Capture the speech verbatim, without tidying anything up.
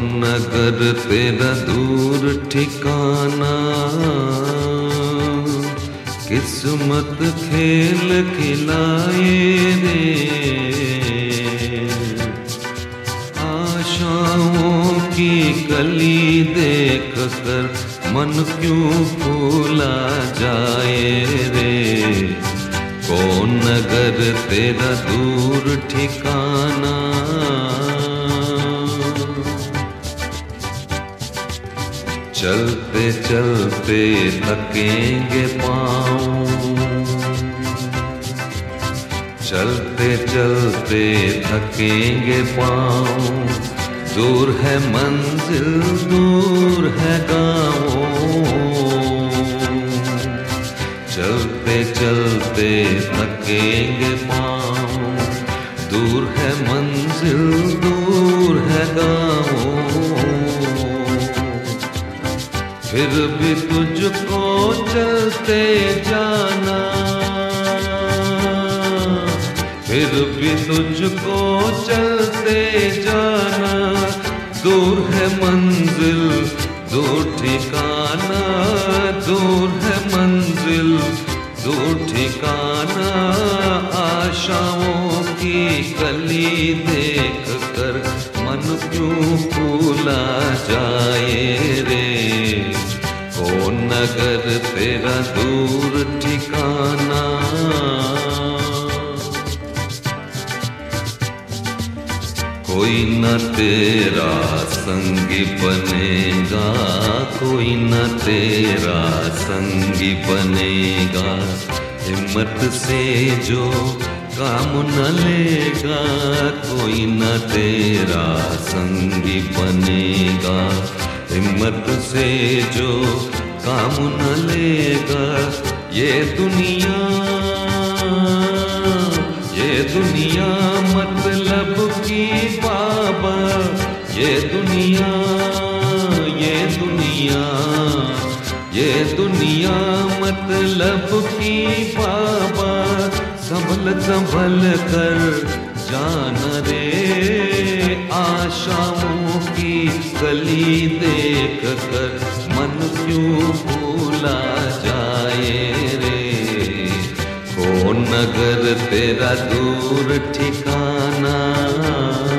नगर तेरा दूर ठिकाना, किस्मत खेल खिलाए रे। आशाओं की कली देख कर मन क्यों फूला जाए रे। कौन नगर तेरा दूर ठिकाना। चलते चलते थकेंगे पाँव, चलते चलते थकेंगे पाँव। दूर है मंजिल दूर है गाँव, चलते चलते थकेंगे पाँव। दूर है मंजिल दूर है गाँव, फिर भी तुझको चलते जाना, फिर भी तुझको चलते जाना। दूर है मंजिल दूर ठिकाना, दूर है मंजिल दूर ठिकाना। आशाओं की कली देख कर मन क्यों फूला जाए रे। कौन नगर तेरा दूर ठिकाना। कोई न तेरा संगी बनेगा, कोई न तेरा संगी बनेगा। हिम्मत से जो काम न लेगा, कोई न तेरा संगी बनेगा। हिम्मत से जो काम न लेगा। ये दुनिया ये दुनिया मतलब की बाबा, ये दुनिया ये दुनिया ये दुनिया मतलब की बाबा। संभल संभल कर जान रे। आशाओं की कली देख कर मन क्यों भूला जाए रे। कौन नगर तेरा दूर ठिकाना।